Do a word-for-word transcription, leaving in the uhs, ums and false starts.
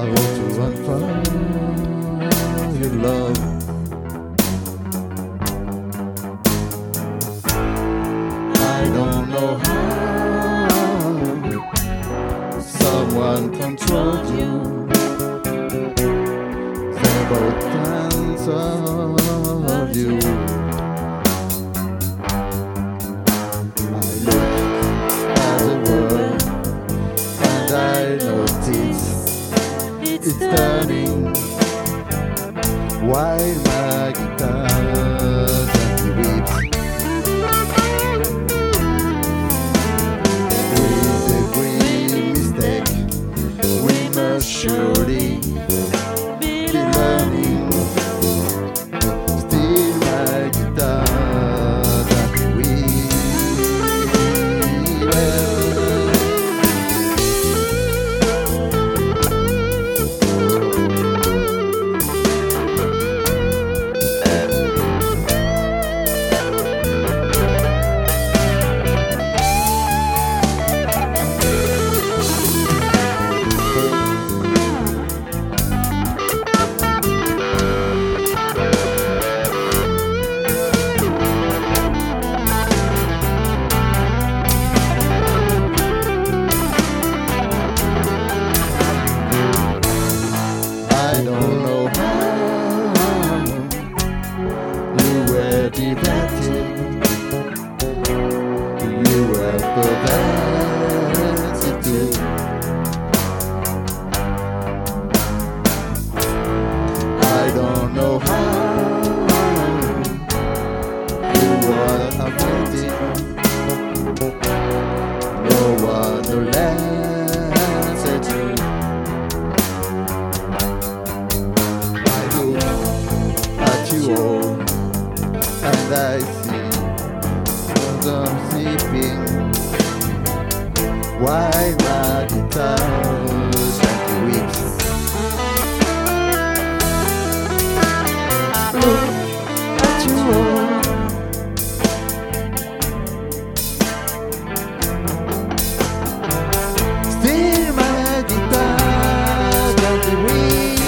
want to run from your love. I don't know how someone controlled you. Several kinds of you. I look at the world and I notice it's turning. While my guitar gently weeps. With every mistake we must surely be learning. Still my guitar gently weeps. I don't know how you were defeated, you were perverted too. I don't know how you were affected, no one to last at you. You all, and I see them sleeping while my guitar gently weeps. Look at you all, still my guitar gently weeps.